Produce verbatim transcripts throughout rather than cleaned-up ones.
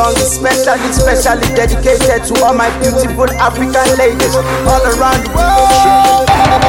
song is specially, specially dedicated to all my beautiful African ladies all around the world.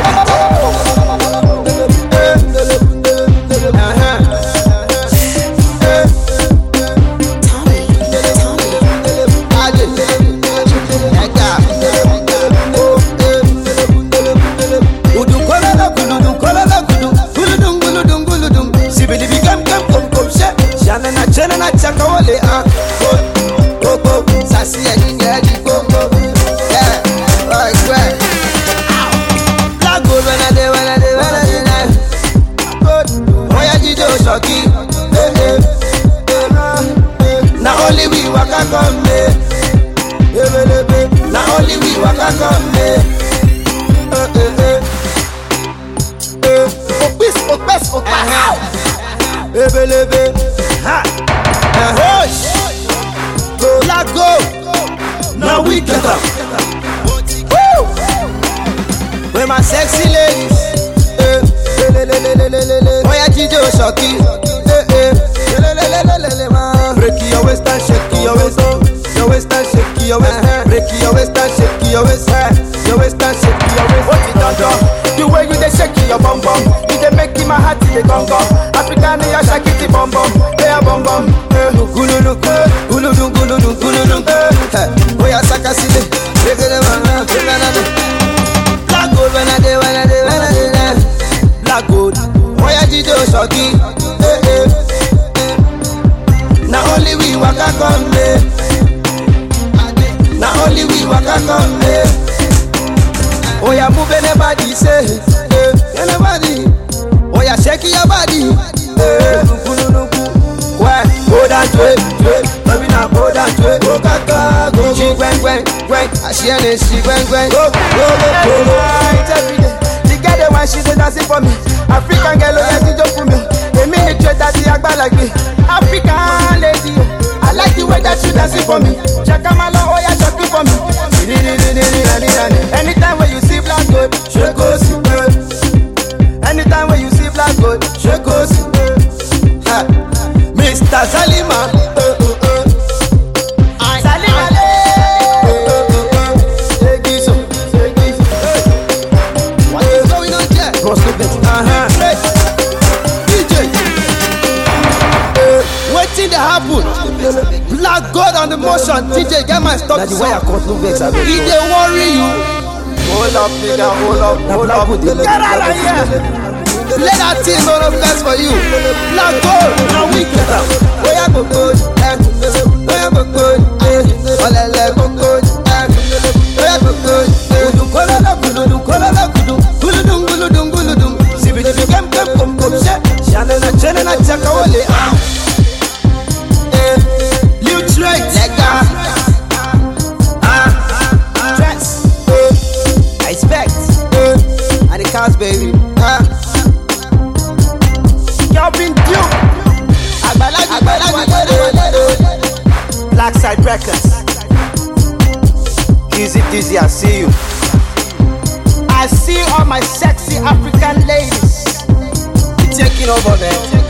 Now only we waka come me, now only we waka come me. Opis, opis, opis. Ebelebe, ha, hush, go, la go. Now we get up. Woo! With my sexy ladies. Oya Jijo Shoki. Break your waist and shake your waist, your waist and shake your waist. Break your waist and shake your waist, your waist and shake your waist. What it done done? The way you dey shake your bum bum, you dey make my heart dey gong gong. African you shake it bum bum, yeah bum bum. Gululu, gululu, gululu, gululu. Oya sakasile, regele wana, regele. Black gold when I dey, when I dey, when I dey. Black gold, Oya Jijo Shoki. Now only we waka come me. Now only we waka come me. Oh yeah, move anybody say, anybody. Oh yeah, shake your body. Why? Go down to it, to it. Baby now go down to it. Go kaka, go. She gwen gwen gwen. She and she gwen gwen. Go go go go. Every day, the girl the one she's dancing for me. African girl, oh yeah, she just for me. A minute straight that she act like me. African lady, I like the way that you dancing for me. Chakamala, oh yeah, chopping for me. Anytime when you see black gold, shake goes. Anytime when you see black gold, shake goes. Mister Salima, Salima, what is going on here? Uh-huh. D J, waiting to happen. Black God on the motion. D J, get my stuff. That's the way I cut no vex. He dey worry you. Hold up, nigga, hold up, hold up. Get out of here. Let that thing go up best for you. Black gold, now we get up. Where you go good, eh? Where you go good, eh? Olele go good, eh? Where you go good, eh? Kudu kola la kudu, kudu kola la kudu, kudu dum, kudu dum, kudu dum. Sibi sibi kem kem kum kum she. Shana na chene na chaka wale ah. Eh, new trade, lega. Ah, dress. I expect. And the cars, baby. Ah. Black Side Records. Easy Dizzy, I see you. I see all my sexy African ladies taking over, man.